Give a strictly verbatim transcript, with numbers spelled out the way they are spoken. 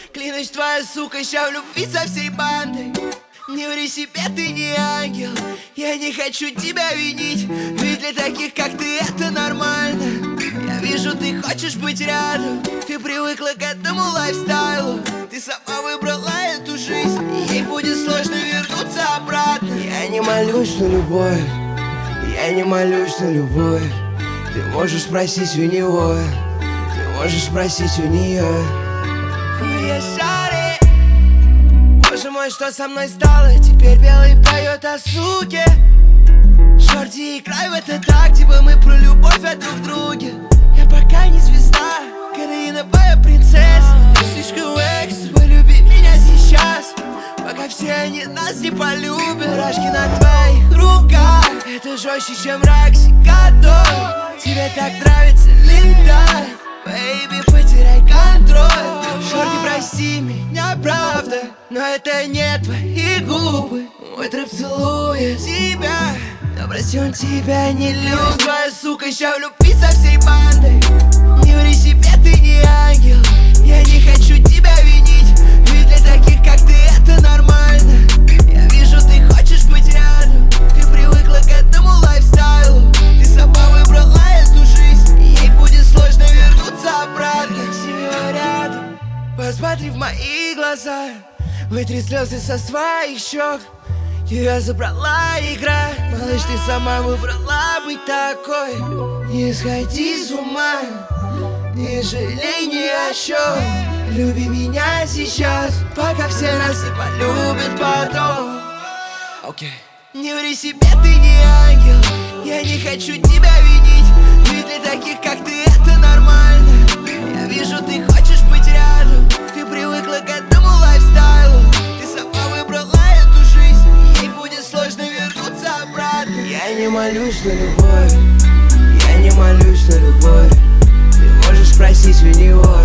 Клянусь, твоя сука ща в любви со всей бандой. Не ври себе, ты не ангел. Я не хочу тебя винить, ведь для таких, как ты, это нормально. Я вижу, ты хочешь быть рядом. Ты привыкла к этому лайфстайлу. Ты сама выбрала эту жизнь, ей будет сложно вернуться обратно. Я не молюсь на любовь, я не молюсь на любовь. Ты можешь спросить у него, ты можешь спросить у нее. Хуя шаре. Боже мой, что со мной стало? Теперь белый поет о суке. Шорти, играй в это так, типа мы про любовь о друг друге. Я пока не звезда, кариновая принцесса. Ты слишком экстра, полюби меня сейчас, пока все они нас не полюбят. Мурашки на твоих руках, это жестче, чем Рокси Готов. Тебе так нравится летать, бэйби, потеряй контроль. Шорти, прости меня, правда, но это не твои губы. Мой трэп целует тебя, но прости, он тебя не любит. Твоя сука ща в любви со всей бандой. Не ври себе, ты не ангел. Я не хочу тебя винить, ведь для таких, как ты, это нормально. Я вижу, ты хочешь быть рядом. Ты привыкла к этому лайфстайлу. Ты сама выбрала эту жизнь, ей будет сложно вернуться обратно. К себе рядом, посмотри в мои глаза, вытри слезы со своих щек. Тебя забрала игра, малыш, ты сама выбрала быть такой. Не сходи с ума, не жалей ни о чем. Люби меня сейчас, пока все нас и полюбят потом. Окей. Okay. Не ври себе, ты не ангел. Я не хочу тебя винить, ведь для таких, как ты, это нормально. Я вижу, ты хочешь быть рядом. Ты привыкла к этому лайфстайлу. Ты сама выбрала эту жизнь, ей будет сложно вернуться обратно. Я не молюсь на любовь, я не молюсь на любовь. Ты можешь спросить у него,